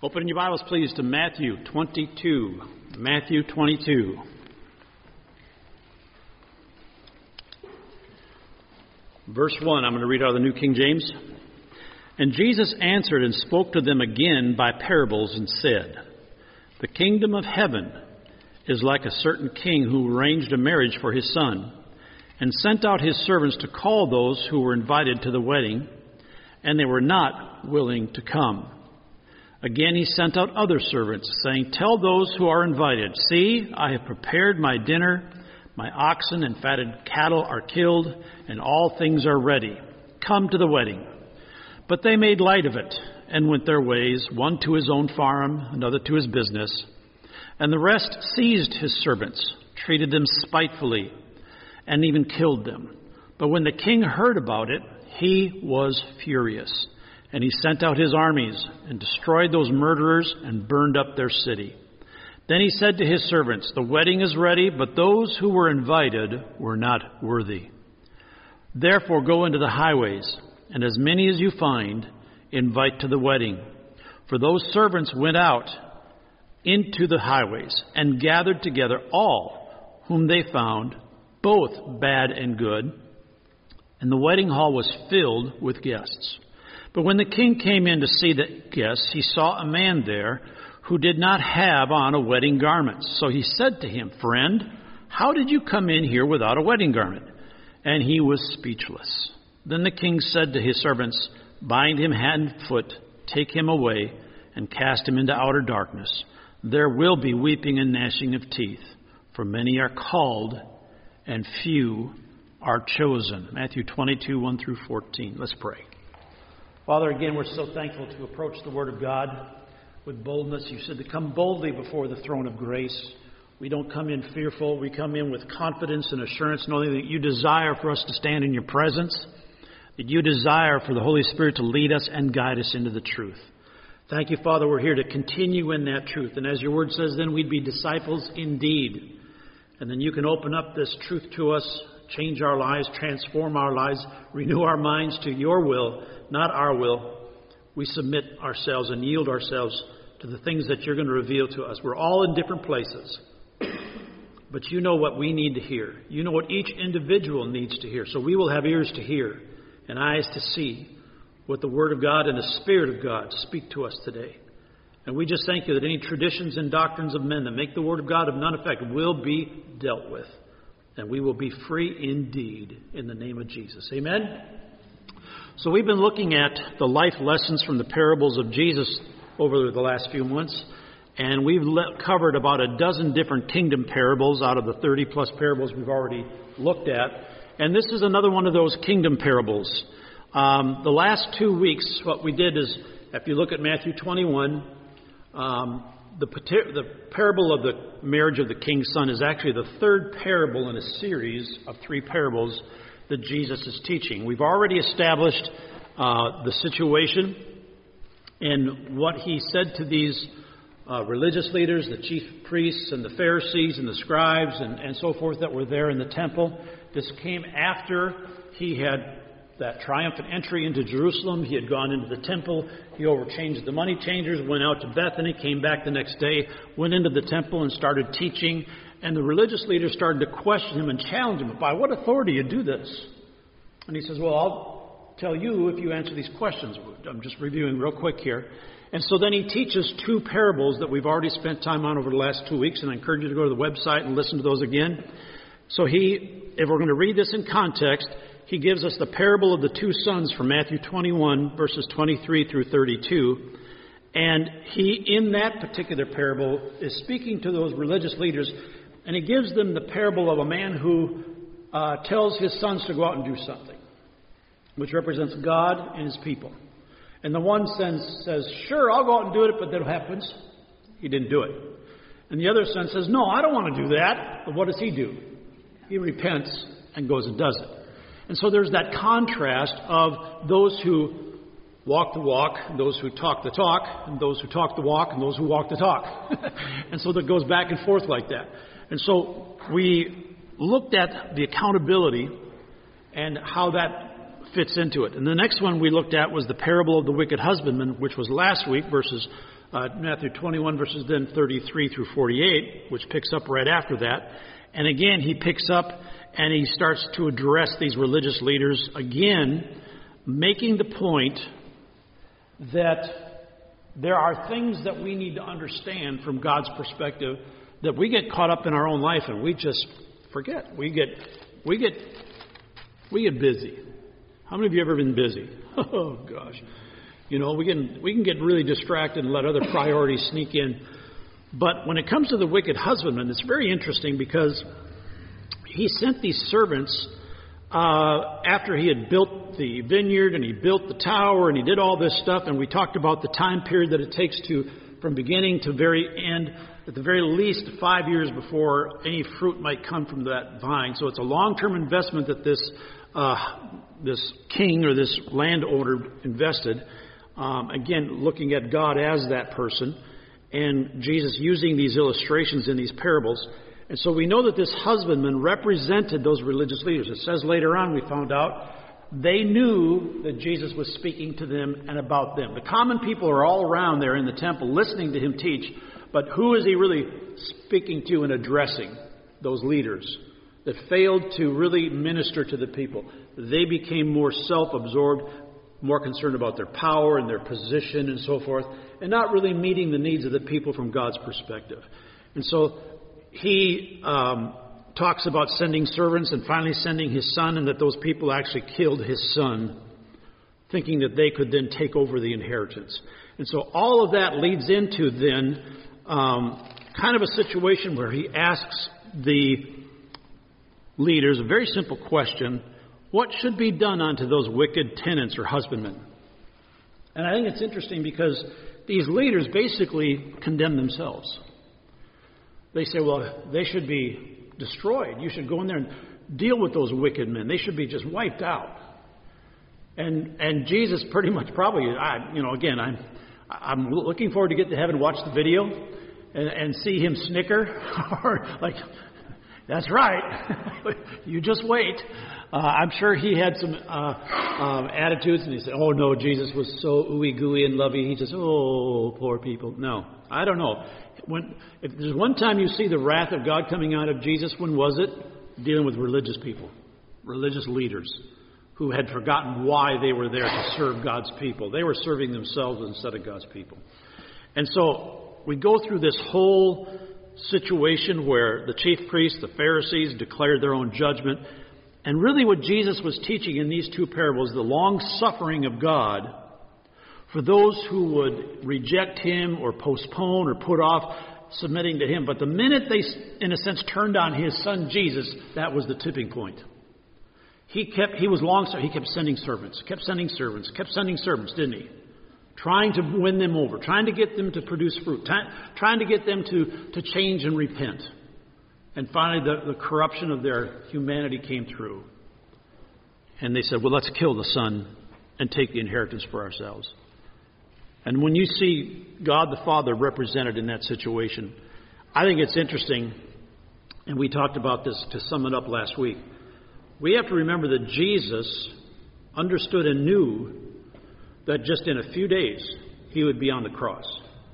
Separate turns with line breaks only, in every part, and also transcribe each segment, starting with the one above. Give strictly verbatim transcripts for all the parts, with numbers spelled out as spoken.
Open your Bibles, please, to Matthew twenty-two. Matthew twenty-two. Verse one, I'm going to read out of the New King James. And Jesus answered and spoke to them again by parables and said, The kingdom of heaven is like a certain king who arranged a marriage for his son, and sent out his servants to call those who were invited to the wedding, and they were not willing to come. Again he sent out other servants, saying, Tell those who are invited, See, I have prepared my dinner, my oxen and fatted cattle are killed, and all things are ready. Come to the wedding. But they made light of it, and went their ways, one to his own farm, another to his business. And the rest seized his servants, treated them spitefully, and even killed them. But when the king heard about it, he was furious. And he sent out his armies and destroyed those murderers and burned up their city. Then he said to his servants, The wedding is ready, but those who were invited were not worthy. Therefore go into the highways, and as many as you find, invite to the wedding. For those servants went out into the highways and gathered together all whom they found, both bad and good. And the wedding hall was filled with guests. But when the king came in to see the guests, he saw a man there who did not have on a wedding garment. So he said to him, Friend, how did you come in here without a wedding garment? And he was speechless. Then the king said to his servants, Bind him hand and foot, take him away, and cast him into outer darkness. There will be weeping and gnashing of teeth, for many are called, and few are chosen. Matthew twenty-two, one through fourteen. Let's pray. Father, again, we're so thankful to approach the Word of God with boldness. You said to come boldly before the throne of grace. We don't come in fearful. We come in with confidence and assurance, knowing that you desire for us to stand in your presence, that you desire for the Holy Spirit to lead us and guide us into the truth. Thank you, Father, we're here to continue in that truth. And as your Word says, then we'd be disciples indeed. And then you can open up this truth to us, change our lives, transform our lives, renew our minds to your will, not our will. We submit ourselves and yield ourselves to the things that you're going to reveal to us. We're all in different places, but you know what we need to hear. You know what each individual needs to hear. So we will have ears to hear and eyes to see what the Word of God and the Spirit of God speak to us today. And we just thank you that any traditions and doctrines of men that make the Word of God of none effect will be dealt with. And we will be free indeed in the name of Jesus. Amen? So we've been looking at the life lessons from the parables of Jesus over the last few months. And we've le- covered about a dozen different kingdom parables out of the thirty plus parables we've already looked at. And this is another one of those kingdom parables. Um, the last two weeks, what we did is, if you look at Matthew twenty-one, um, The, the parable of the marriage of the king's son is actually the third parable in a series of three parables that Jesus is teaching. We've already established uh, the situation and what he said to these uh, religious leaders, the chief priests and the Pharisees and the scribes and, and so forth that were there in the temple. This came after he had that triumphant entry into Jerusalem. He had gone into the temple. He overchanged the money changers, went out to Bethany, came back the next day, went into the temple and started teaching. And the religious leaders started to question him and challenge him. By what authority do you do this? And he says, well, I'll tell you if you answer these questions. I'm just reviewing real quick here. And so then he teaches two parables that we've already spent time on over the last two weeks. And I encourage you to go to the website and listen to those again. So he, if we're going to read this in context, he gives us the parable of the two sons from Matthew twenty-one, verses twenty-three through thirty-two. And he, in that particular parable, is speaking to those religious leaders, and he gives them the parable of a man who uh, tells his sons to go out and do something, which represents God and his people. And the one son says, sure, I'll go out and do it, but then what happens? He didn't do it. And the other son says, no, I don't want to do that. But what does he do? He repents and goes and does it. And so there's that contrast of those who walk the walk, and those who talk the talk, and those who talk the walk, and those who walk the talk. And so that goes back and forth like that. And so we looked at the accountability and how that fits into it. And the next one we looked at was the parable of the wicked husbandman, which was last week, verses uh, Matthew twenty-one, verses then thirty-three through forty-eight, which picks up right after that. And again, he picks up and he starts to address these religious leaders, again, making the point that there are things that we need to understand from God's perspective that we get caught up in our own life and we just forget. We get, we get, we get busy. How many of you ever been busy? Oh gosh, you know we can we can get really distracted and let other priorities sneak in. But when it comes to the wicked husbandman, it's very interesting because he sent these servants uh, after he had built the vineyard and he built the tower and he did all this stuff. And we talked about the time period that it takes to, from beginning to very end, at the very least five years before any fruit might come from that vine. So it's a long-term investment that this uh, this king or this landowner invested. Um, again, looking at God as that person. And Jesus using these illustrations in these parables. And so we know that this husbandman represented those religious leaders. It says later on, we found out, they knew that Jesus was speaking to them and about them. The common people are all around there in the temple listening to him teach. But who is he really speaking to and addressing? Those leaders that failed to really minister to the people. They became more self-absorbed, more concerned about their power and their position and so forth, and not really meeting the needs of the people from God's perspective. And so he um, talks about sending servants and finally sending his son, and that those people actually killed his son, thinking that they could then take over the inheritance. And so all of that leads into then um, kind of a situation where he asks the leaders a very simple question: what should be done unto those wicked tenants or husbandmen? And I think it's interesting because these leaders basically condemn themselves. They say, well, they should be destroyed. You should go in there and deal with those wicked men. They should be just wiped out. And and Jesus pretty much probably, I, you know, again, I'm I'm looking forward to get to heaven, watch the video, and, and see him snicker, or like, that's right, you just wait. Uh, I'm sure he had some uh, um, attitudes, and he said, oh no, Jesus was so ooey gooey and lovey. He just, oh, poor people. No, I don't know. When, if there's one time you see the wrath of God coming out of Jesus, when was it? Dealing with religious people, religious leaders who had forgotten why they were there to serve God's people. They were serving themselves instead of God's people. And so we go through this whole situation where the chief priests, the Pharisees, declared their own judgment. And really what Jesus was teaching in these two parables, the long suffering of God for those who would reject him or postpone or put off submitting to him. But the minute they, in a sense, turned on his son Jesus, that was the tipping point. He kept, he was long, he kept sending servants, kept sending servants, kept sending servants, didn't he? Trying to win them over, trying to get them to produce fruit, trying, trying to get them to, to change and repent. And finally, the, the corruption of their humanity came through. And they said, well, let's kill the son and take the inheritance for ourselves. And when you see God the Father represented in that situation, I think it's interesting, and we talked about this to sum it up last week. We have to remember that Jesus understood and knew that just in a few days he would be on the cross.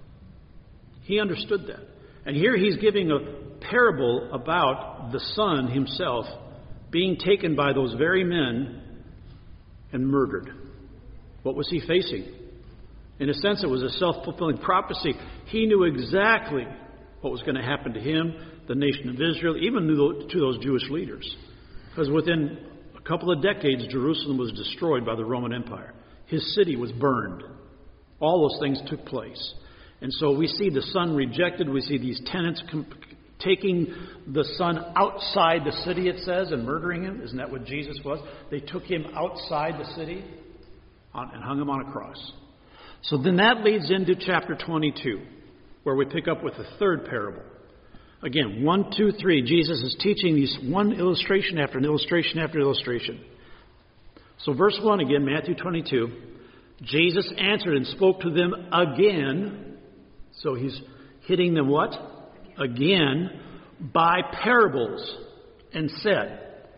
He understood that. And here he's giving a parable about the Son himself being taken by those very men and murdered. What was he facing? In a sense, it was a self-fulfilling prophecy. He knew exactly what was going to happen to him, the nation of Israel, even to those Jewish leaders. Because within a couple of decades, Jerusalem was destroyed by the Roman Empire. His city was burned. All those things took place. And so we see the son rejected. We see these tenants com- taking the son outside the city, it says, and murdering him. Isn't that what Jesus was? They took him outside the city on, and hung him on a cross. So then that leads into chapter twenty-two, where we pick up with the third parable. Again, one, two, three. Jesus is teaching these one illustration after an illustration after illustration. So verse one again, Matthew twenty-two. Jesus answered and spoke to them again. So he's hitting them what? Again, by parables, and said,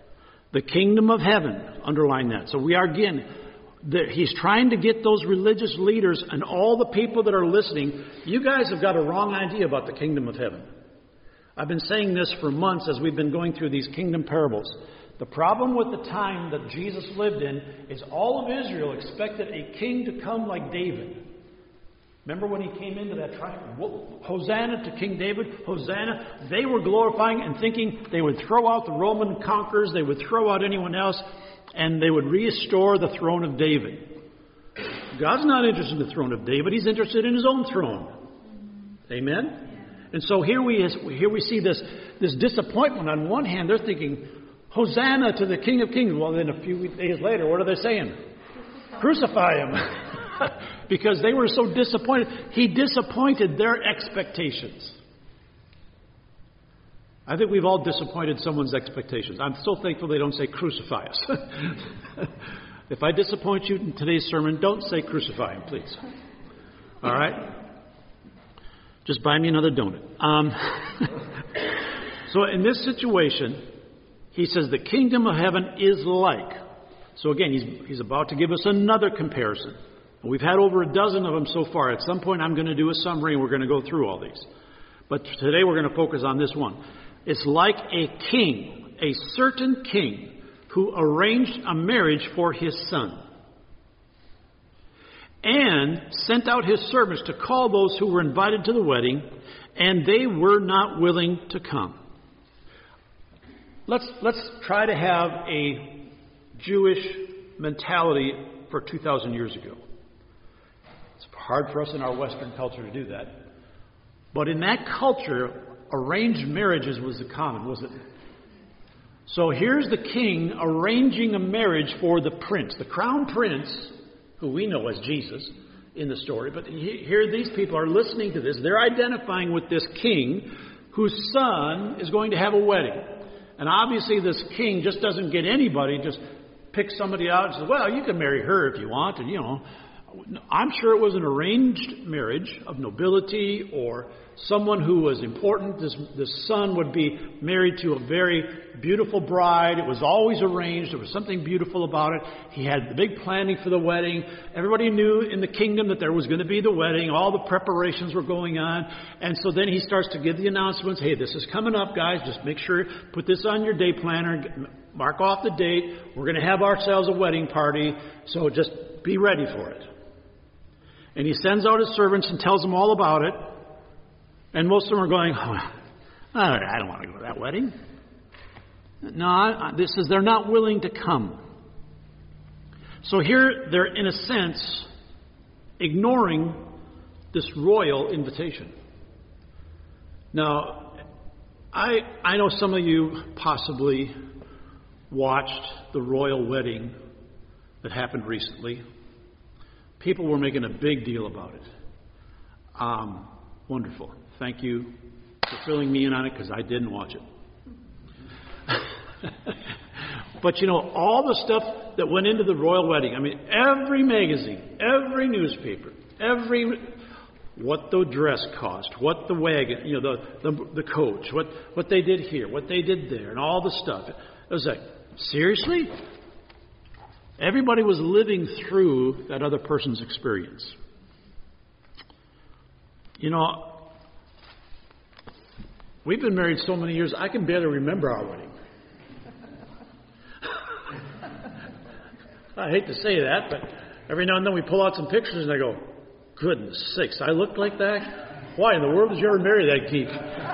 The kingdom of heaven. Underline that. So we are again, the, he's trying to get those religious leaders and all the people that are listening. You guys have got a wrong idea about the kingdom of heaven. I've been saying this for months as we've been going through these kingdom parables. The problem with the time that Jesus lived in is all of Israel expected a king to come like David. Remember when he came into that triumph? Hosanna to King David, Hosanna. They were glorifying and thinking they would throw out the Roman conquerors, they would throw out anyone else, and they would restore the throne of David. God's not interested in the throne of David. He's interested in his own throne. Amen? And so here we here we see this, this disappointment. On one hand, they're thinking, Hosanna to the King of Kings. Well, then a few days later, what are they saying? Crucify him. Because they were so disappointed. He disappointed their expectations. I think we've all disappointed someone's expectations. I'm so thankful they don't say crucify us. If I disappoint you in today's sermon, don't say crucify him, please. All right? Just buy me another donut. Um, so in this situation, he says the kingdom of heaven is like. So again, he's, he's about to give us another comparison. And we've had over a dozen of them so far. At some point, I'm going to do a summary and we're going to go through all these. But today we're going to focus on this one. It's like a king, a certain king, who arranged a marriage for his son and sent out his servants to call those who were invited to the wedding, and they were not willing to come. Let's, let's try to have a Jewish mentality for two thousand years ago. It's hard for us in our Western culture to do that. But in that culture, arranged marriages was the common, wasn't it? So here's the king arranging a marriage for the prince, the crown prince, who we know as Jesus in the story. But here these people are listening to this. They're identifying with this king whose son is going to have a wedding. And obviously this king just doesn't get anybody, just picks somebody out and says, well, you can marry her if you want. And, you know, I'm sure it was an arranged marriage of nobility or someone who was important. This, this son would be married to a very beautiful bride. It was always arranged. There was something beautiful about it. He had the big planning for the wedding. Everybody knew in the kingdom that there was going to be the wedding. All the preparations were going on. And so then he starts to give the announcements. Hey, this is coming up, guys. Just make sure, put this on your day planner. Mark off the date. We're going to have ourselves a wedding party. So just be ready for it. And he sends out his servants and tells them all about it. And most of them are going, oh, I don't want to go to that wedding. No, this is they're not willing to come. So here they're, in a sense, ignoring this royal invitation. Now, I I know some of you possibly watched the royal wedding that happened recently. People were making a big deal about it. Um, wonderful. Thank you for filling me in on it because I didn't watch it. But you know, all the stuff that went into the royal wedding, I mean, every magazine, every newspaper, every, what the dress cost, what the wagon, you know, the, the, the coach, what, what they did here, what they did there, and all the stuff. It was like, seriously? Everybody was living through that other person's experience. You know, we've been married so many years, I can barely remember our wedding. I hate to say that, but every now and then we pull out some pictures and I go, goodness sakes, I looked like that? Why in the world did you ever marry that geek?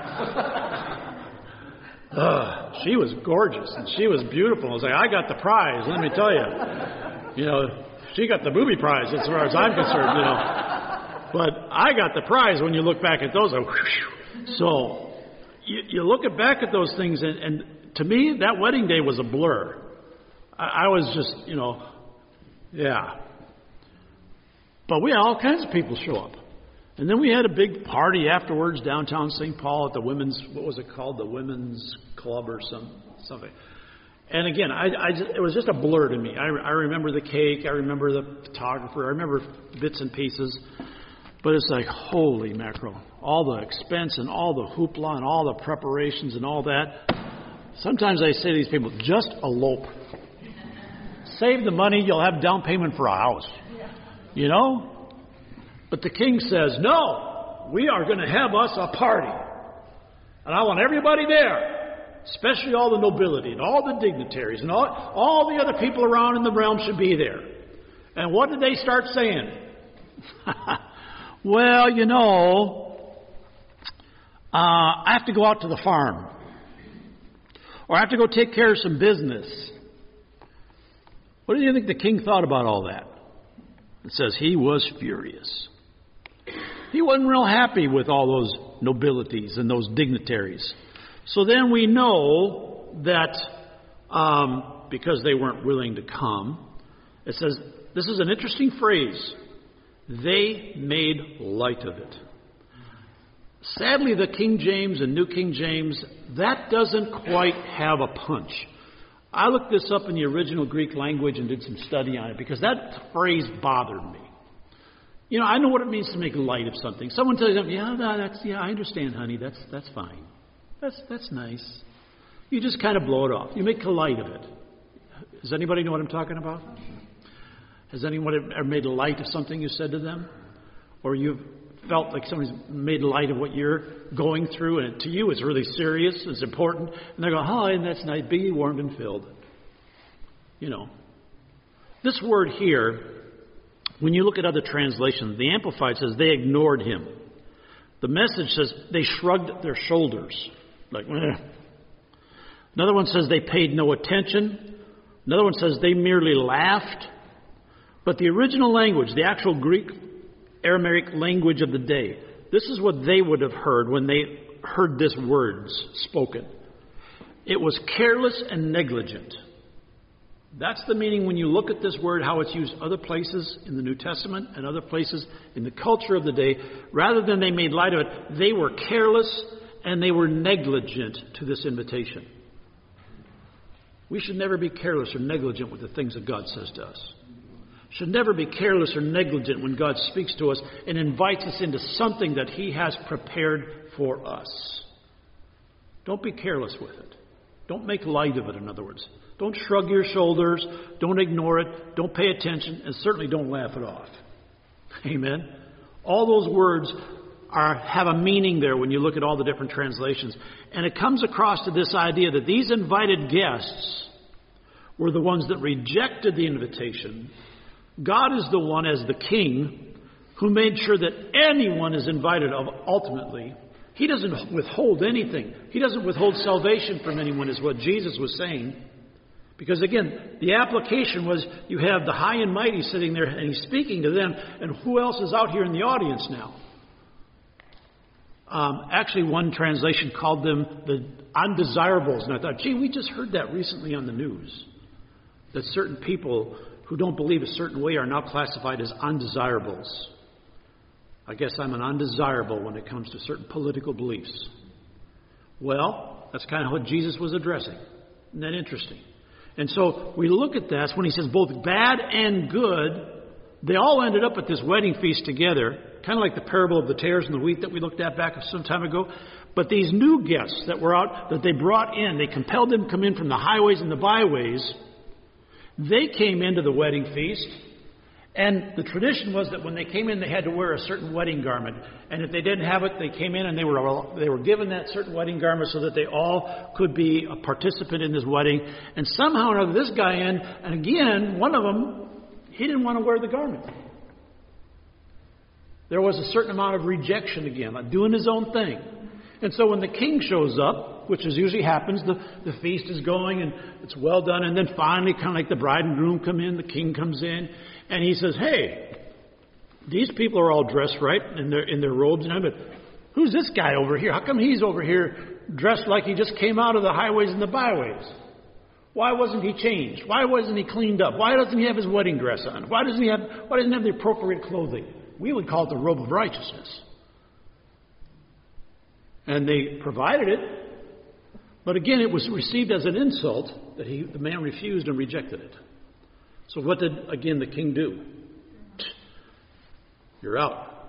uh, she was gorgeous and she was beautiful. I was like, I got the prize, let me tell you. You know, she got the booby prize as far as I'm concerned, you know. But I got the prize when you look back at those. So you, you look at back at those things, and, and to me, that wedding day was a blur. I, I was just, you know, yeah. But we had all kinds of people show up. And then we had a big party afterwards downtown Saint Paul at the women's, what was it called? The women's club or some something. And again, I, I just, it was just a blur to me. I, I remember the cake. I remember the photographer. I remember bits and pieces. But it's like, holy mackerel. All the expense and all the hoopla and all the preparations and all that. Sometimes I say to these people, just elope. Save the money, you'll have down payment for a house. You know? But the king says, no, we are going to have us a party. And I want everybody there, especially all the nobility and all the dignitaries and all, all the other people around in the realm should be there. And what did they start saying? Well, you know, uh, I have to go out to the farm. Or I have to go take care of some business. What do you think the king thought about all that? It says he was furious. He wasn't real happy with all those nobilities and those dignitaries. So then we know that um, because they weren't willing to come, it says, this is an interesting phrase, they made light of it. Sadly, the King James and New King James, that doesn't quite have a punch. I looked this up in the original Greek language and did some study on it because that phrase bothered me. You know, I know what it means to make light of something. Someone tells you, yeah, no, that's, yeah, I understand, honey. That's that's fine. That's that's nice. You just kind of blow it off. You make light of it. Does anybody know what I'm talking about? Has anyone ever made light of something you said to them? Or you've felt like somebody's made light of what you're going through, and to you it's really serious, it's important, and they go, oh, and that's nice, be warmed and filled. You know. This word here, when you look at other translations, the Amplified says they ignored him. The Message says they shrugged their shoulders. Like, eh. Another one says they paid no attention. Another one says they merely laughed. But the original language, the actual Greek Aramaic language of the day, this is what they would have heard when they heard this words spoken. It was careless and negligent. That's the meaning when you look at this word, how it's used other places in the New Testament and other places in the culture of the day. Rather than they made light of it, they were careless and they were negligent to this invitation. We should never be careless or negligent with the things that God says to us. Should never be careless or negligent when God speaks to us and invites us into something that He has prepared for us. Don't be careless with it. Don't make light of it, in other words. Don't shrug your shoulders. Don't ignore it. Don't pay attention. And certainly don't laugh it off. Amen? All those words are have a meaning there when you look at all the different translations. And it comes across to this idea that these invited guests were the ones that rejected the invitation. God is the one, as the king, who made sure that anyone is invited of ultimately. He doesn't withhold anything. He doesn't withhold salvation from anyone, is what Jesus was saying. Because again, the application was you have the high and mighty sitting there and He's speaking to them. And who else is out here in the audience now? Um, actually, one translation called them the undesirables. And I thought, gee, we just heard that recently on the news. That certain people who don't believe a certain way are now classified as undesirables. I guess I'm an undesirable when it comes to certain political beliefs. Well, that's kind of what Jesus was addressing. Isn't that interesting? And so we look at that when He says both bad and good, they all ended up at this wedding feast together, kind of like the parable of the tares and the wheat that we looked at back some time ago. But these new guests that were out, that they brought in, they compelled them to come in from the highways and the byways. They came into the wedding feast, and the tradition was that when they came in, they had to wear a certain wedding garment. And if they didn't have it, they came in and they were they were given that certain wedding garment so that they all could be a participant in this wedding. And somehow or other, this guy in, and again, one of them, he didn't want to wear the garment. There was a certain amount of rejection again, like doing his own thing. And so when the king shows up, which is usually happens, the, the feast is going and it's well done. And then finally, kind of like the bride and groom come in, the king comes in, and he says, hey, these people are all dressed right in their in their robes. And I but who's this guy over here? How come he's over here dressed like he just came out of the highways and the byways? Why wasn't he changed? Why wasn't he cleaned up? Why doesn't he have his wedding dress on? Why doesn't he have why doesn't he have the appropriate clothing? We would call it the robe of righteousness. And they provided it. But again, it was received as an insult that he, the man refused and rejected it. So what did, again, the king do? You're out.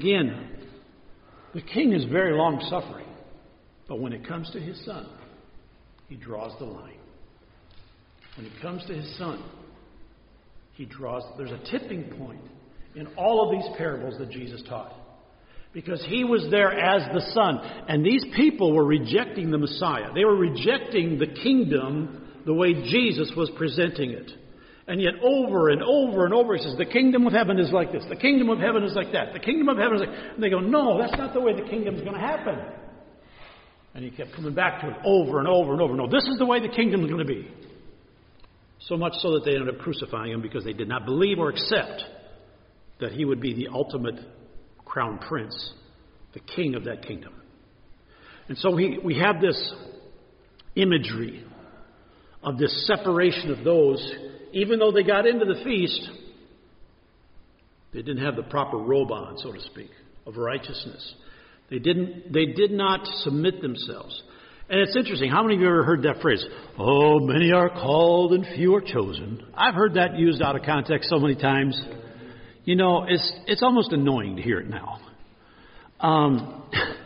Again, the king is very long-suffering. But when it comes to his son, he draws the line. When it comes to his son, he draws, there's a tipping point in all of these parables that Jesus taught. Because he was there as the son. And these people were rejecting the Messiah. They were rejecting the kingdom the way Jesus was presenting it. And yet over and over and over he says, the kingdom of heaven is like this. The kingdom of heaven is like that. The kingdom of heaven is like... And they go, no, that's not the way the kingdom is going to happen. And he kept coming back to it over and over and over. No, this is the way the kingdom is going to be. So much so that they ended up crucifying him because they did not believe or accept that he would be the ultimate crown prince, the king of that kingdom. And so we, we have this imagery of this separation of those, even though they got into the feast, they didn't have the proper robe on, so to speak, of righteousness. They didn't. They did not submit themselves. And it's interesting. How many of you ever heard that phrase? Oh, many are called and few are chosen. I've heard that used out of context so many times. You know, it's it's almost annoying to hear it now. Um,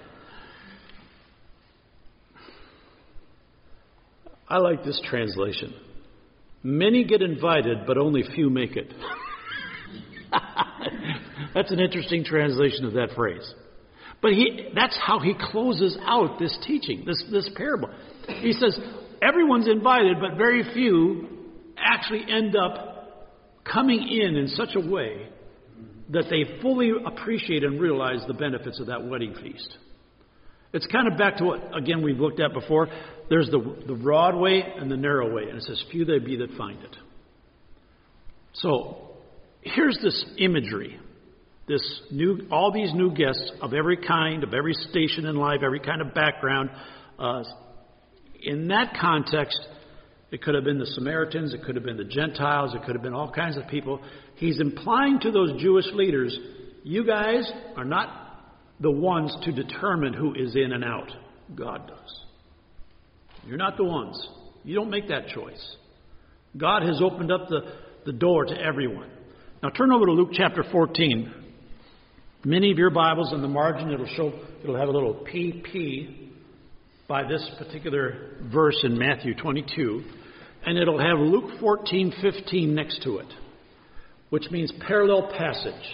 I like this translation. Many get invited, but only few make it. That's an interesting translation of that phrase. But he, that's how he closes out this teaching, this, this parable. He says, everyone's invited, but very few actually end up coming in in such a way that they fully appreciate and realize the benefits of that wedding feast. It's kind of back to what, again, we've looked at before. There's the, the broad way and the narrow way. And it says, few there be that find it. So, here's this imagery. This new, all these new guests of every kind, of every station in life, every kind of background. Uh, in that context, it could have been the Samaritans, it could have been the Gentiles, it could have been all kinds of people. He's implying to those Jewish leaders, you guys are not the ones to determine who is in and out. God does. You're not the ones. You don't make that choice. God has opened up the, the door to everyone. Now turn over to Luke chapter fourteen. Many of your Bibles in the margin, it'll show, it'll have a little P P by this particular verse in Matthew twenty-two. And it'll have Luke fourteen fifteen next to it, which means parallel passage.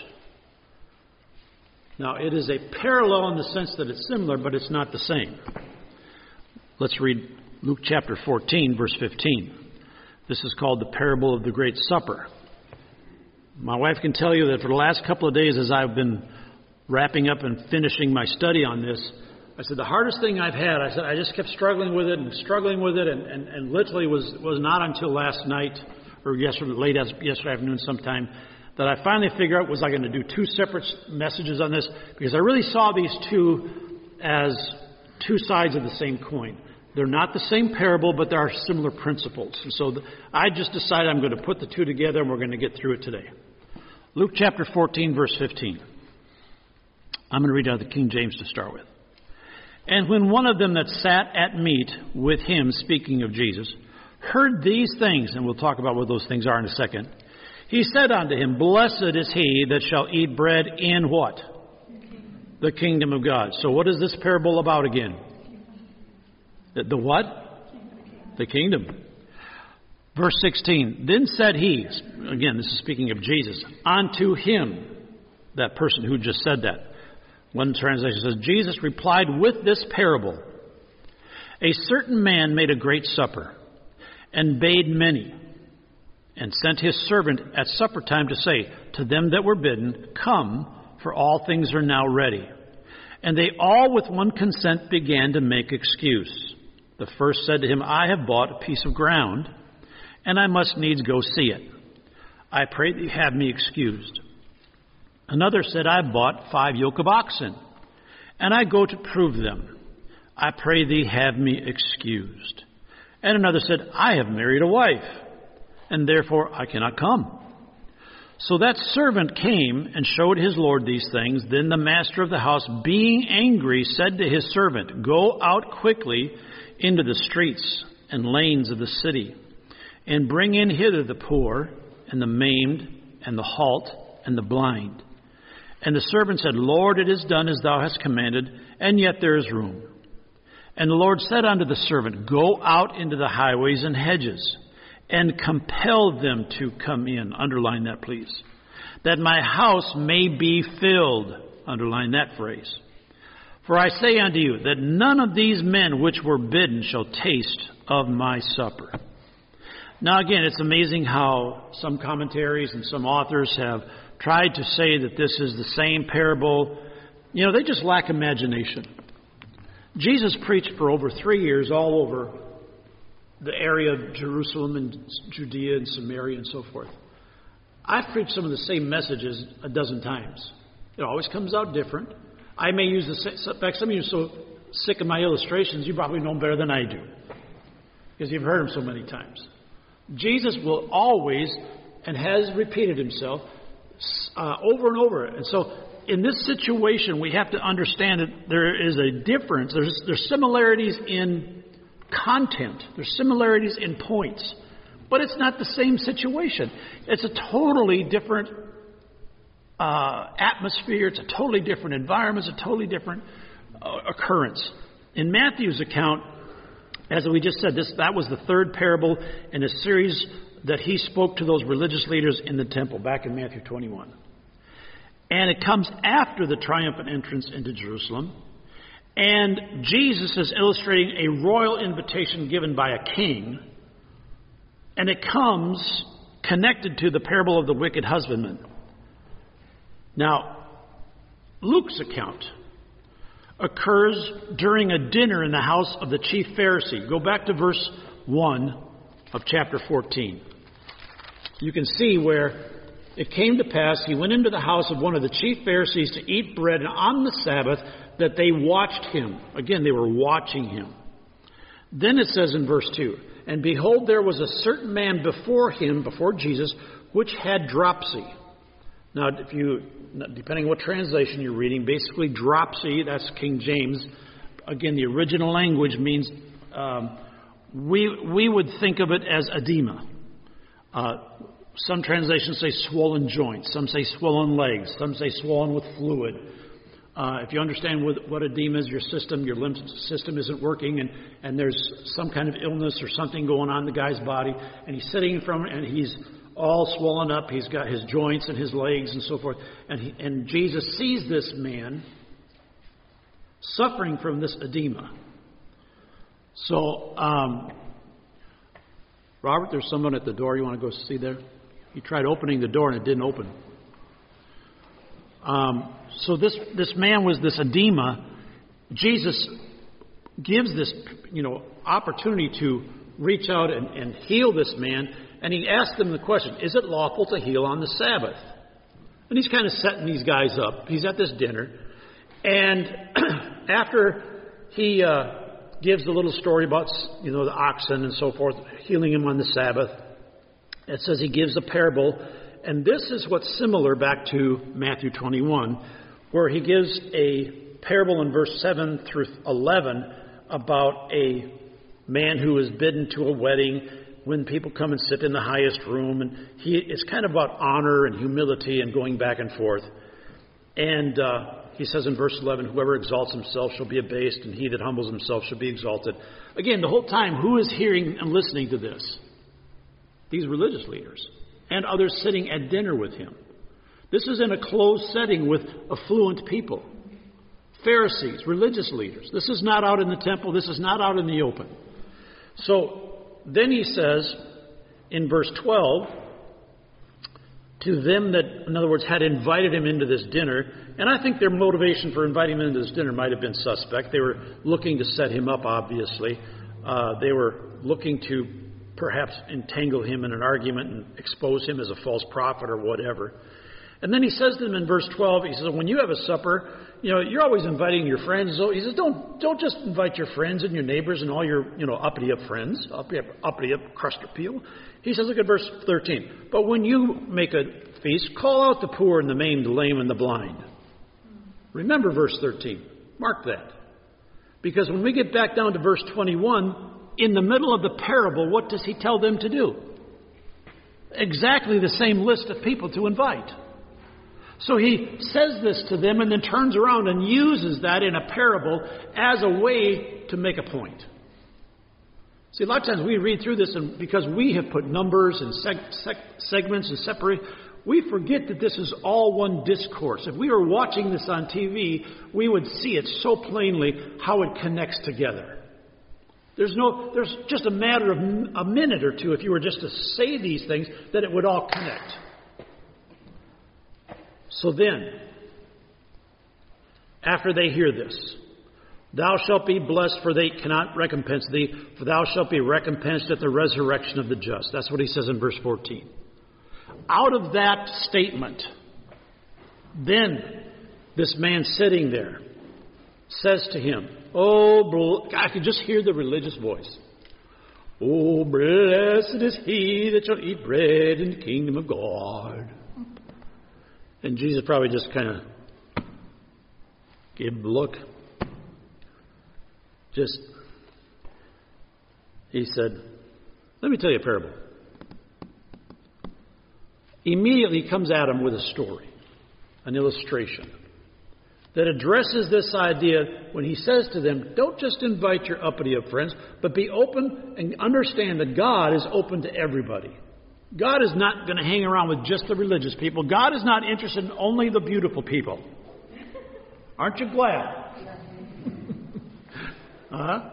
Now, it is a parallel in the sense that it's similar, but it's not the same. Let's read Luke chapter fourteen, verse fifteen. This is called the parable of the Great Supper. My wife can tell you that for the last couple of days as I've been wrapping up and finishing my study on this, I said the hardest thing I've had, I said I just kept struggling with it and struggling with it and, and, and literally was, was not until last night or yesterday, late as, yesterday afternoon sometime that I finally figured out was I going to do two separate messages on this because I really saw these two as two sides of the same coin. They're not the same parable, but there are similar principles. And so the, I just decided I'm going to put the two together and we're going to get through it today. Luke chapter fourteen, verse fifteen. I'm going to read out the King James to start with. And when one of them that sat at meat with him, speaking of Jesus, heard these things, and we'll talk about what those things are in a second, he said unto him, Blessed is he that shall eat bread in what? The kingdom of God. So what is this parable about again? The, the what? The kingdom. Verse sixteen, Then said he, again, this is speaking of Jesus, unto him, that person who just said that. One translation says, Jesus replied with this parable, A certain man made a great supper, and bade many, and sent his servant at supper time to say to them that were bidden, Come, for all things are now ready. And they all with one consent began to make excuse. The first said to him, I have bought a piece of ground, and I must needs go see it. I pray thee have me excused. Another said, I have bought five yoke of oxen, and I go to prove them. I pray thee have me excused. And another said, I have married a wife, and therefore I cannot come. So that servant came and showed his lord these things. Then the master of the house, being angry, said to his servant, Go out quickly into the streets and lanes of the city, and bring in hither the poor, and the maimed, and the halt, and the blind. And the servant said, Lord, it is done as thou hast commanded, and yet there is room. And the Lord said unto the servant, Go out into the highways and hedges, and compel them to come in. Underline that, please. That my house may be filled. Underline that phrase. For I say unto you, that none of these men which were bidden shall taste of my supper. Now again, it's amazing how some commentaries and some authors have tried to say that this is the same parable. You know, they just lack imagination. Jesus preached for over three years all over the area of Jerusalem and Judea and Samaria and so forth. I've preached some of the same messages a dozen times. It always comes out different. I may use the same. In fact, some of you are so sick of my illustrations, you probably know them better than I do, because you've heard them so many times. Jesus will always, and has repeated himself uh, over and over. And so in this situation, we have to understand that there is a difference. There's, there's similarities in content. There's similarities in points. But it's not the same situation. It's a totally different uh, atmosphere. It's a totally different environment. It's a totally different uh, occurrence. In Matthew's account, as we just said, this that was the third parable in a series that he spoke to those religious leaders in the temple back in Matthew twenty-one. And it comes after the triumphant entrance into Jerusalem. And Jesus is illustrating a royal invitation given by a king. And it comes connected to the parable of the wicked husbandman. Now, Luke's account occurs during a dinner in the house of the chief Pharisee. Go back to verse one of chapter fourteen. You can see where it came to pass, he went into the house of one of the chief Pharisees to eat bread, and on the Sabbath that they watched him. Again, they were watching him. Then it says in verse two, And behold, there was a certain man before him, before Jesus, which had dropsy. Now, if you, depending on what translation you're reading, basically dropsy, that's King James. Again, the original language means, um, we we would think of it as edema. Uh, some translations say swollen joints. Some say swollen legs. Some say swollen with fluid. Uh, if you understand what, what edema is, your system, your lymph system isn't working, and, and there's some kind of illness or something going on in the guy's body, and he's sitting in front, and he's all swollen up. He's got his joints and his legs and so forth. And, he, and Jesus sees this man suffering from this edema. So, um, Robert, there's someone at the door. You want to go see there? He tried opening the door and it didn't open. Um, so this this man was this edema. Jesus gives this, you know, opportunity to reach out and, and heal this man. And he asked them the question, is it lawful to heal on the Sabbath? And he's kind of setting these guys up. He's at this dinner. And after he uh, gives a little story about, you know, the oxen and so forth, healing him on the Sabbath, it says he gives a parable. And this is what's similar back to Matthew twenty-one, where he gives a parable in verse seven through eleven about a man who is bidden to a wedding when people come and sit in the highest room. And he it's kind of about honor and humility and going back and forth. And uh, he says in verse eleven, whoever exalts himself shall be abased, and he that humbles himself shall be exalted. Again, the whole time, who is hearing and listening to this? These religious leaders and others sitting at dinner with him. This is in a closed setting with affluent people. Pharisees, religious leaders. This is not out in the temple. This is not out in the open. So then he says in verse twelve, to them that, in other words, had invited him into this dinner, and I think their motivation for inviting him into this dinner might have been suspect. They were looking to set him up, obviously. Uh, they were looking to perhaps entangle him in an argument and expose him as a false prophet or whatever. And then he says to them in verse twelve, he says, when you have a supper, you know, you're always inviting your friends. So he says, don't don't just invite your friends and your neighbors and all your, you know, uppity up friends, uppity up, uppity up crusty people. He says, look at verse thirteen. But when you make a feast, call out the poor and the maimed, the lame, and the blind. Remember verse thirteen. Mark that. Because when we get back down to verse twenty-one, in the middle of the parable, what does he tell them to do? Exactly the same list of people to invite. So he says this to them and then turns around and uses that in a parable as a way to make a point. See, a lot of times we read through this, and because we have put numbers and seg- seg- segments and separate, we forget that this is all one discourse. If we were watching this on T V, we would see it so plainly how it connects together. There's no, there's just a matter of a minute or two, if you were just to say these things, that it would all connect. So then, after they hear this, thou shalt be blessed, for they cannot recompense thee, for thou shalt be recompensed at the resurrection of the just. That's what he says in verse fourteen. Out of that statement, then this man sitting there says to him, oh, I could just hear the religious voice. Oh, blessed is he that shall eat bread in the kingdom of God. And Jesus probably just kind of gave him a look. Just, he said, let me tell you a parable. Immediately comes at him with a story, an illustration that addresses this idea when he says to them, don't just invite your uppity of friends, but be open and understand that God is open to everybody. God is not going to hang around with just the religious people. God is not interested in only the beautiful people. Aren't you glad? Uh-huh.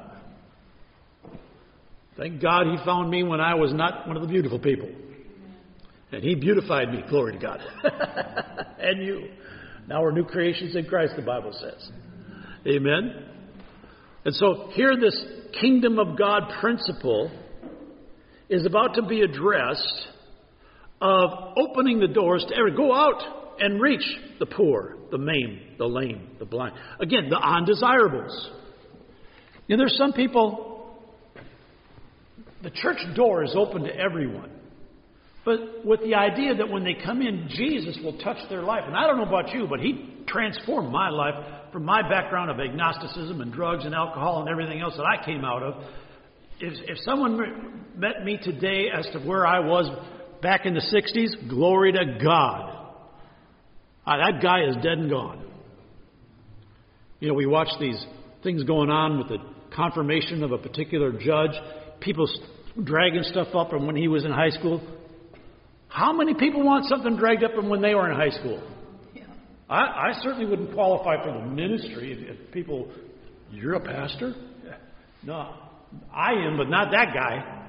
Thank God he found me when I was not one of the beautiful people. And he beautified me, glory to God. And you. Now we're new creations in Christ, the Bible says. Amen? And so here this kingdom of God principle is about to be addressed of opening the doors to every. Go out and reach the poor, the maimed, the lame, the blind. Again, the undesirables. You know, there's some people, the church door is open to everyone. But with the idea that when they come in, Jesus will touch their life. And I don't know about you, but he transformed my life from my background of agnosticism and drugs and alcohol and everything else that I came out of. If, if someone met me today as to where I was back in the sixties, glory to God. Uh, that guy is dead and gone. You know, we watch these things going on with the confirmation of a particular judge, people dragging stuff up from when he was in high school. How many people want something dragged up from when they were in high school? Yeah. I, I certainly wouldn't qualify for the ministry if, if people, you're a pastor? Yeah. No, I am, but not that guy.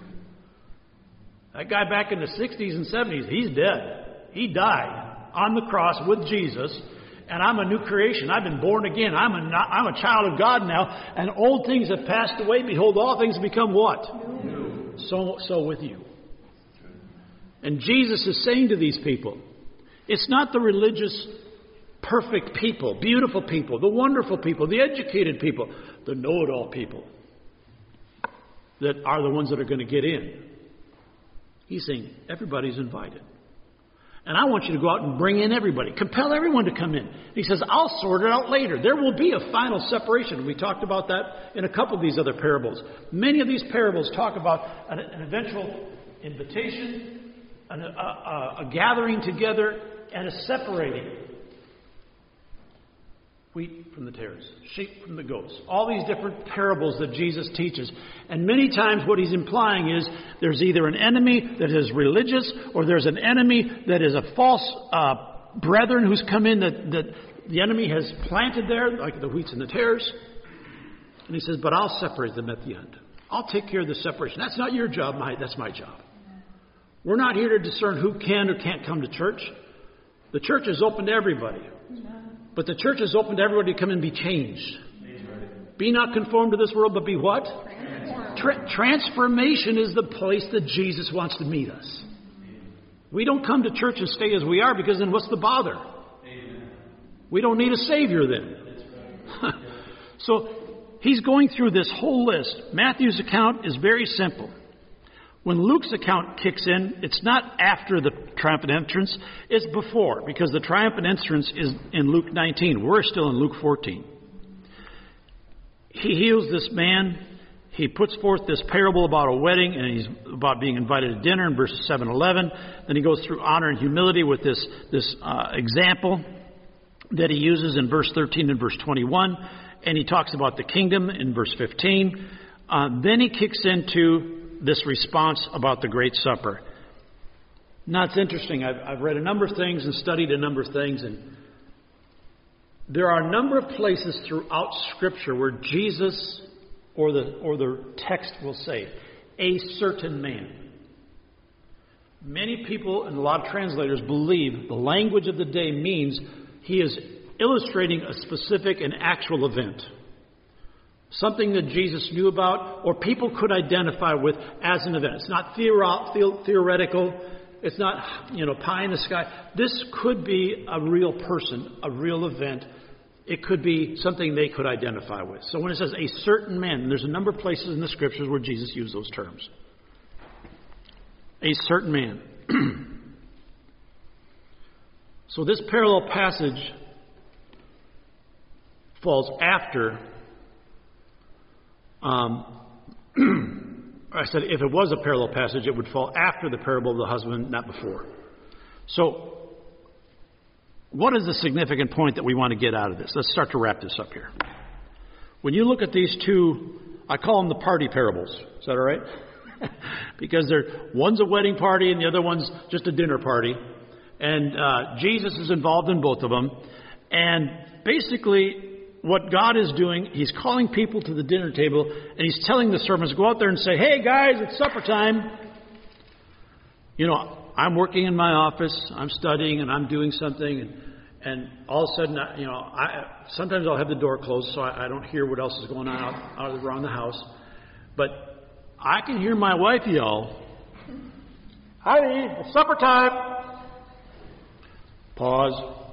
That guy back in the sixties and seventies, he's dead. He died on the cross with Jesus, and I'm a new creation. I've been born again. I'm a, I'm a child of God now, and old things have passed away. Behold, all things become what? New. So, so with you. And Jesus is saying to these people, it's not the religious, perfect people, beautiful people, the wonderful people, the educated people, the know-it-all people that are the ones that are going to get in. He's saying everybody's invited. And I want you to go out and bring in everybody. Compel everyone to come in. He says, I'll sort it out later. There will be a final separation. We talked about that in a couple of these other parables. Many of these parables talk about an, an eventual invitation, an, a, a, a gathering together, and a separating. Wheat from the tares, sheep from the goats. All these different parables that Jesus teaches. And many times what he's implying is there's either an enemy that is religious or there's an enemy that is a false uh, brethren who's come in that, that the enemy has planted there, like the wheats and the tares. And he says, but I'll separate them at the end. I'll take care of the separation. That's not your job, my, that's my job. We're not here to discern who can or can't come to church. The church is open to everybody. But the church is open to everybody to come and be changed. Be not conformed to this world, but be what? Tra- transformation is the place that Jesus wants to meet us. We don't come to church and stay as we are, because then what's the bother? We don't need a Savior then. So he's going through this whole list. Matthew's account is very simple. When Luke's account kicks in, it's not after the triumphant entrance, it's before, because the triumphant entrance is in Luke nineteen. We're still in Luke fourteen. He heals this man. He puts forth this parable about a wedding, and he's about being invited to dinner in verses seven to eleven. Then he goes through honor and humility with this, this uh, example. that he uses in verse thirteen and verse twenty-one, and he talks about the kingdom in verse fifteen. Uh, then he kicks into this response about the Great Supper. Now, it's interesting. I've, I've read a number of things and studied a number of things, and there are a number of places throughout Scripture where Jesus or the or the text will say, a certain man. Many people and a lot of translators believe the language of the day means he is illustrating a specific and actual event. Something that Jesus knew about or people could identify with as an event. It's not theoro- theoretical. It's not, you know, pie in the sky. This could be a real person, a real event. It could be something they could identify with. So when it says a certain man, there's a number of places in the Scriptures where Jesus used those terms. A certain man. So this parallel passage falls after, um, I said if it was a parallel passage, it would fall after the parable of the husband, not before. So what is the significant point that we want to get out of this? Let's start to wrap this up here. When you look at these two, I call them the party parables. Is that all right? Because they're, one's a wedding party and the other one's just a dinner party. And uh, Jesus is involved in both of them. And basically what God is doing, he's calling people to the dinner table and he's telling the servants, go out there and say, hey guys, it's supper time. You know, I'm working in my office, I'm studying and I'm doing something. And, and all of a sudden, you know, I, sometimes I'll have the door closed so I, I don't hear what else is going on out, out around the house. But I can hear my wife yell, honey, it's supper time. Pause.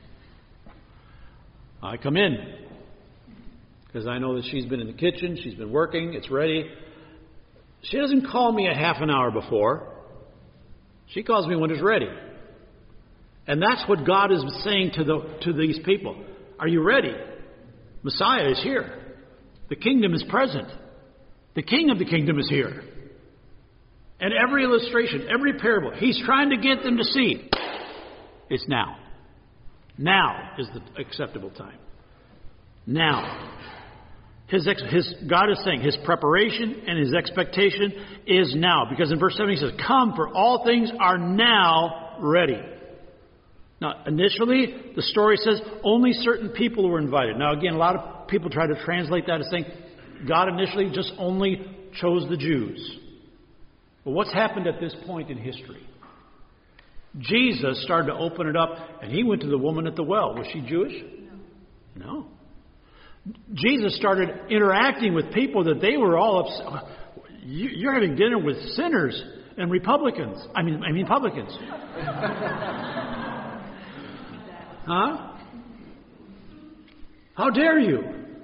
I come in because I know that she's been in the kitchen, she's been working, it's ready. She doesn't call me a half an hour before. She calls me when it's ready. And that's what God is saying to the to these people. Are you ready? Messiah is here. The kingdom is present. The king of the kingdom is here. And every illustration, every parable, he's trying to get them to see. It's now. Now is the acceptable time. Now. His, ex, his God is saying his preparation and his expectation is now. Because in verse seven he says, come, for all things are now ready. Now, initially, the story says only certain people were invited. Now, again, a lot of people try to translate that as saying God initially just only chose the Jews. But what's happened at this point in history? Jesus started to open it up, and he went to the woman at the well. Was she Jewish? No. No. Jesus started interacting with people that they were all upset. You're having dinner with sinners and Republicans. I mean, I mean publicans. Huh? How dare you?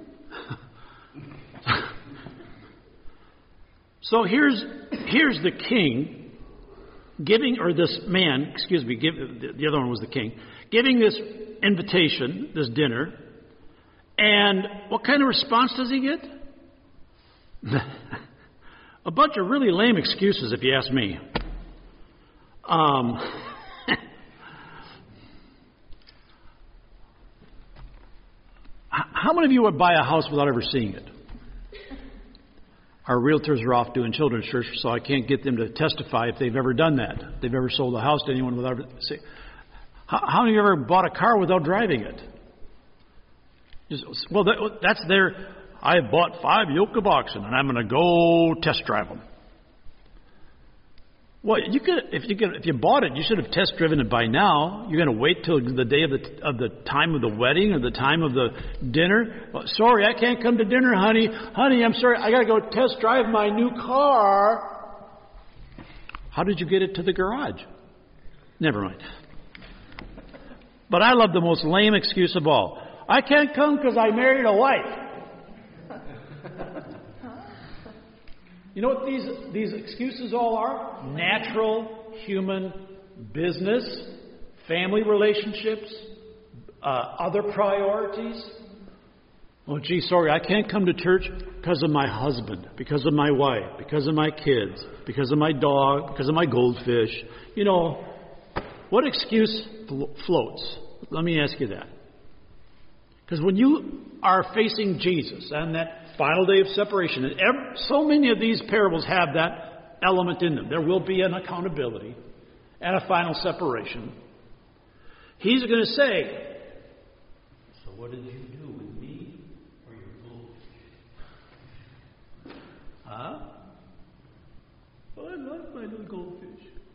So here's here's the king giving, or this man, excuse me, give, the other one was the king, giving this invitation, this dinner. And what kind of response does he get? A bunch of really lame excuses, if you ask me. Um, how many of you would buy a house without ever seeing it? Our realtors are off doing children's church, so I can't get them to testify if they've ever done that. If they've ever sold a house to anyone without ever seeing it. How, how many of you ever bought a car without driving it? Just, well, that, that's their, I bought five yoke of oxen and I'm going to go test drive them. Well, you could, if you could, if you bought it, you should have test driven it by now. You're going to wait till the day of the of the time of the wedding or the time of the dinner. Well, sorry, I can't come to dinner, honey. Honey, I'm sorry, I got to go test drive my new car. How did you get it to the garage? Never mind. But I love the most lame excuse of all. I can't come because I married a wife. You know what these, these excuses all are? Natural, human, business, family relationships, uh, other priorities. Oh, gee, sorry, I can't come to church because of my husband, because of my wife, because of my kids, because of my dog, because of my goldfish. You know, what excuse floats? Let me ask you that. Because when you are facing Jesus on that final day of separation, and every, so many of these parables have that element in them. There will be an accountability and a final separation. He's going to say, so what did you do with me or your goldfish? Huh? Well, I love my little goldfish.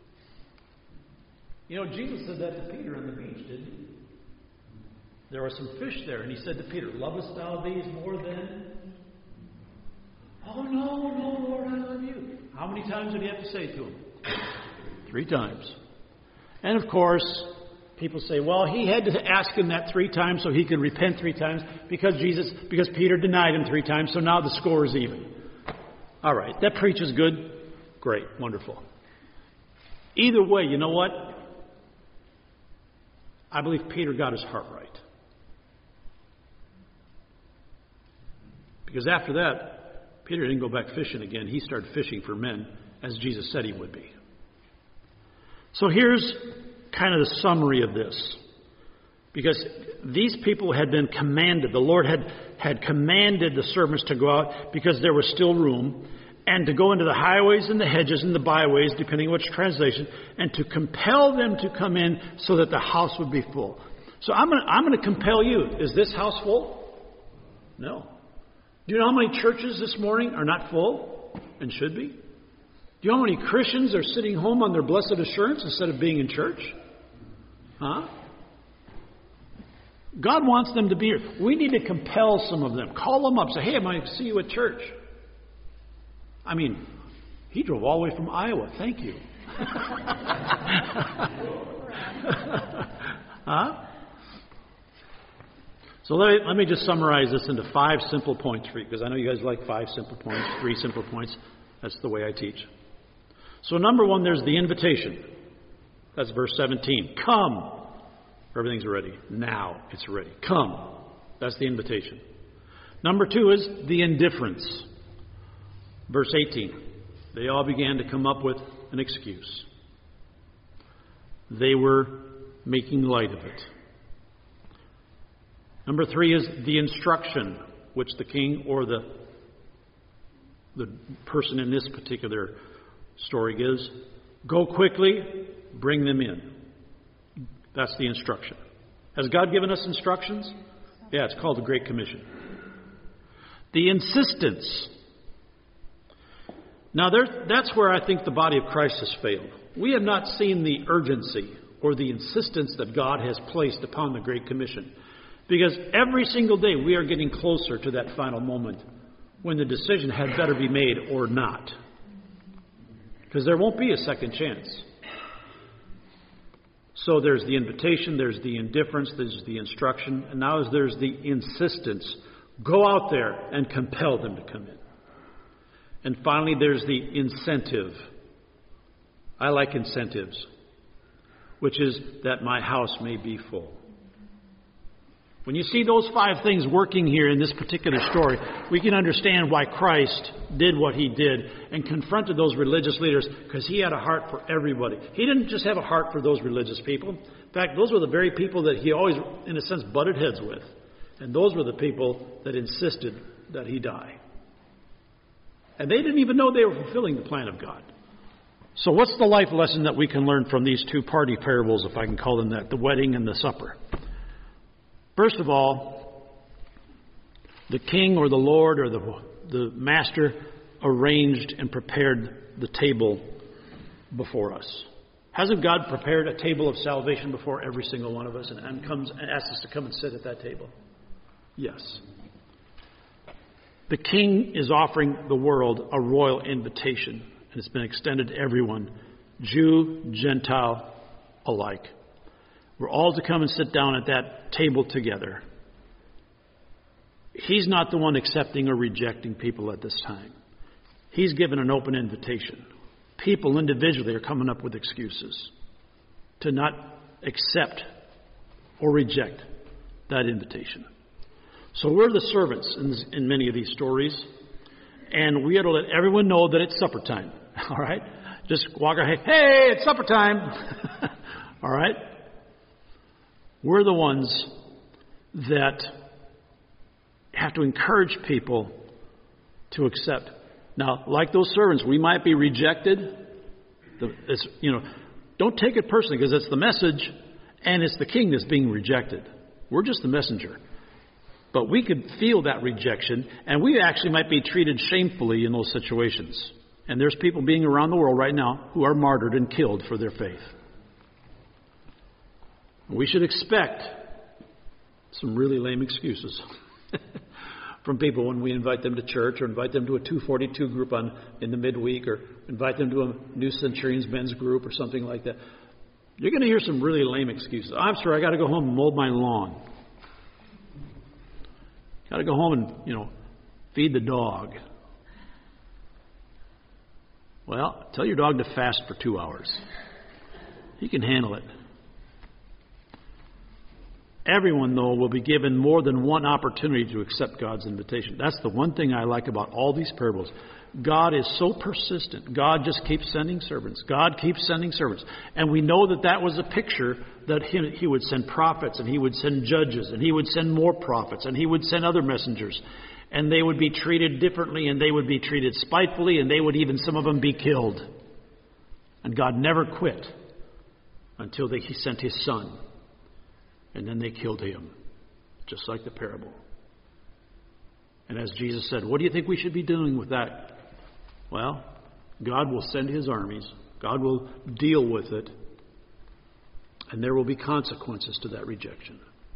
You know, Jesus said that to Peter on the beach, didn't he? There were some fish there, and he said to Peter, lovest thou these more than? Oh, no, no, Lord, I love you. How many times did he have to say to him? Three times. And of course, people say, well, he had to ask him that three times so he could repent three times because Jesus, because Peter denied him three times, so now the score is even. All right, that preaches good. Great, wonderful. Either way, you know what? I believe Peter got his heart right. Because after that, Peter didn't go back fishing again. He started fishing for men, as Jesus said he would be. So here's kind of the summary of this. Because these people had been commanded, the Lord had, had commanded the servants to go out because there was still room, and to go into the highways and the hedges and the byways, depending on which translation, and to compel them to come in so that the house would be full. So I'm going to, I'm going to compel you. Is this house full? No. Do you know how many churches this morning are not full and should be? Do you know how many Christians are sitting home on their blessed assurance instead of being in church? Huh? God wants them to be here. We need to compel some of them. Call them up. Say, hey, I might see you at church. I mean, he drove all the way from Iowa. Thank you. Huh? So let me, let me just summarize this into five simple points for you, because I know you guys like five simple points, three simple points. That's the way I teach. So number one, there's the invitation. That's verse seventeen. Come. Everything's ready. Now it's ready. Come. That's the invitation. Number two is the indifference. Verse eighteen. They all began to come up with an excuse. They were making light of it. Number three is the instruction, which the king or the, the person in this particular story gives. Go quickly, bring them in. That's the instruction. Has God given us instructions? Yeah, it's called the Great Commission. The insistence. Now, there, that's where I think the body of Christ has failed. We have not seen the urgency or the insistence that God has placed upon the Great Commission. Because every single day we are getting closer to that final moment when the decision had better be made or not. Because there won't be a second chance. So there's the invitation, there's the indifference, there's the instruction, and now there's the insistence. Go out there and compel them to come in. And finally, there's the incentive. I like incentives, which is that my house may be full. When you see those five things working here in this particular story, we can understand why Christ did what he did and confronted those religious leaders, because he had a heart for everybody. He didn't just have a heart for those religious people. In fact, those were the very people that he always, in a sense, butted heads with. And those were the people that insisted that he die. And they didn't even know they were fulfilling the plan of God. So what's the life lesson that we can learn from these two party parables, if I can call them that, the wedding and the supper? First of all, the king or the lord or the, the master arranged and prepared the table before us. Hasn't God prepared a table of salvation before every single one of us and, and comes and asks us to come and sit at that table? Yes. The king is offering the world a royal invitation, and it's been extended to everyone, Jew, Gentile alike. We're all to come and sit down at that table together. He's not the one accepting or rejecting people at this time. He's given an open invitation. People individually are coming up with excuses to not accept or reject that invitation. So we're the servants in, this, in many of these stories, and we are to let everyone know that it's supper time. All right? Just walk ahead. Hey, it's supper time. All right? We're the ones that have to encourage people to accept. Now, like those servants, we might be rejected. The, it's, you know, don't take it personally, because it's the message and it's the king that's being rejected. We're just the messenger. But we could feel that rejection, and we actually might be treated shamefully in those situations. And there's people being around the world right now who are martyred and killed for their faith. We should expect some really lame excuses from people when we invite them to church, or invite them to a two forty-two group on in the midweek, or invite them to a New Centurions men's group or something like that. You're going to hear some really lame excuses. I'm sorry, I got to go home and mow my lawn. Got to go home and, you know, feed the dog. Well, tell your dog to fast for two hours. He can handle it. Everyone, though, will be given more than one opportunity to accept God's invitation. That's the one thing I like about all these parables. God is so persistent. God just keeps sending servants. God keeps sending servants. And we know that that was a picture that he, he would send prophets, and he would send judges, and he would send more prophets, and he would send other messengers. And they would be treated differently, and they would be treated spitefully, and they would even, some of them, be killed. And God never quit until they, he sent his son. And then they killed him, just like the parable. And as Jesus said, what do you think we should be doing with that? Well, God will send his armies. God will deal with it. And there will be consequences to that rejection.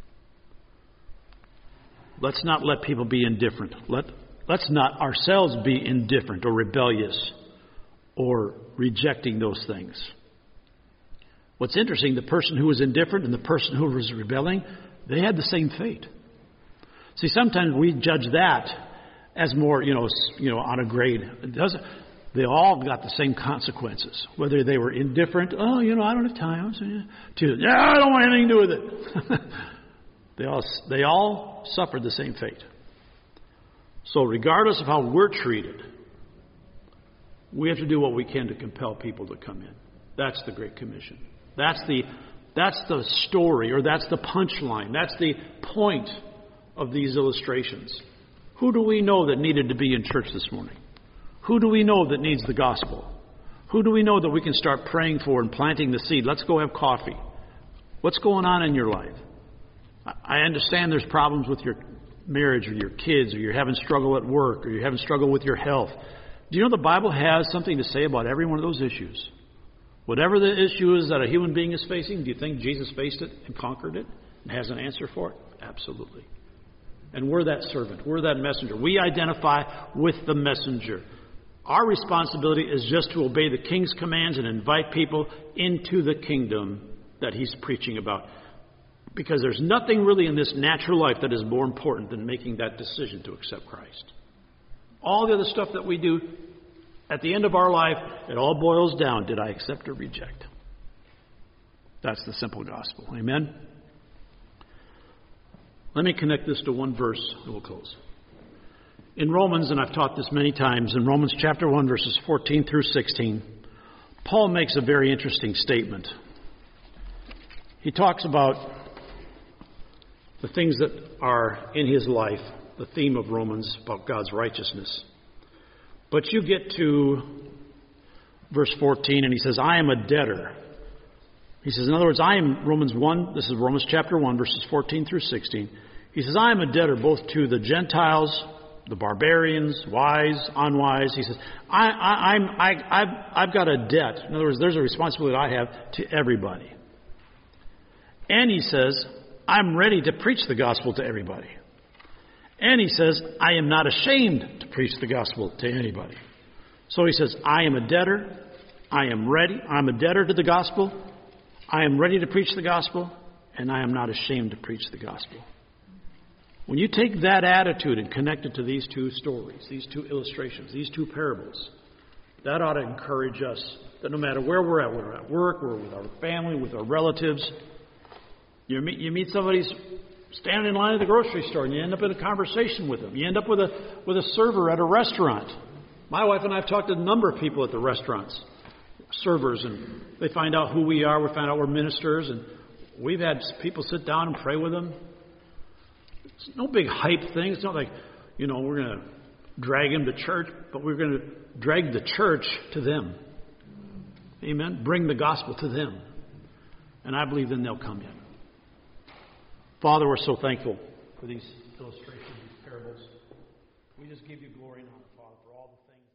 Let's not let people be indifferent. Let, let's not ourselves be indifferent or rebellious or rejecting those things. What's interesting, the person who was indifferent and the person who was rebelling, they had the same fate. See, sometimes we judge that as more, you know, you know, on a grade. It doesn't. They all got the same consequences, whether they were indifferent. Oh, you know, I don't have time. To yeah, I don't want anything to do with it. they all they all suffered the same fate. So, regardless of how we're treated, we have to do what we can to compel people to come in. That's the Great Commission. That's the that's the story, or that's the punchline. That's the point of these illustrations. Who do we know that needed to be in church this morning? Who do we know that needs the gospel? Who do we know that we can start praying for and planting the seed? Let's go have coffee. What's going on in your life? I understand there's problems with your marriage or your kids, or you're having struggle at work, or you're having struggle with your health. Do you know the Bible has something to say about every one of those issues? Whatever the issue is that a human being is facing, do you think Jesus faced it and conquered it and has an answer for it? Absolutely. And we're that servant. We're that messenger. We identify with the messenger. Our responsibility is just to obey the king's commands and invite people into the kingdom that he's preaching about. Because there's nothing really in this natural life that is more important than making that decision to accept Christ. All the other stuff that we do, at the end of our life, it all boils down, did I accept or reject? That's the simple gospel. Amen? Let me connect this to one verse and we'll close. In Romans, and I've taught this many times, in Romans chapter one, verses fourteen through sixteen, Paul makes a very interesting statement. He talks about the things that are in his life, the theme of Romans, about God's righteousness. But you get to verse fourteen, and he says, I am a debtor. He says, in other words, I am, Romans one, this is Romans chapter one, verses fourteen through sixteen. He says, I am a debtor both to the Gentiles, the barbarians, wise, unwise. He says, I, I, I'm, I, I've, I've got a debt. In other words, there's a responsibility I have to everybody. And he says, I'm ready to preach the gospel to everybody. And he says, I am not ashamed to preach the gospel to anybody. So he says, I am a debtor. I am ready. I'm a debtor to the gospel. I am ready to preach the gospel. And I am not ashamed to preach the gospel. When you take that attitude and connect it to these two stories, these two illustrations, these two parables, that ought to encourage us that no matter where we're at, whether we're at work, we're with our family, with our relatives, you meet, you meet somebody standing in line at the grocery store, and you end up in a conversation with them. You end up with a with a server at a restaurant. My wife and I have talked to a number of people at the restaurants, servers, and they find out who we are. We find out we're ministers, and we've had people sit down and pray with them. It's no big hype thing. It's not like, you know, we're going to drag him to church, but we're going to drag the church to them. Amen? Bring the gospel to them. And I believe then they'll come in. Father, we're so thankful for these illustrations, these parables. We just give you glory and honor, Father, for all the things.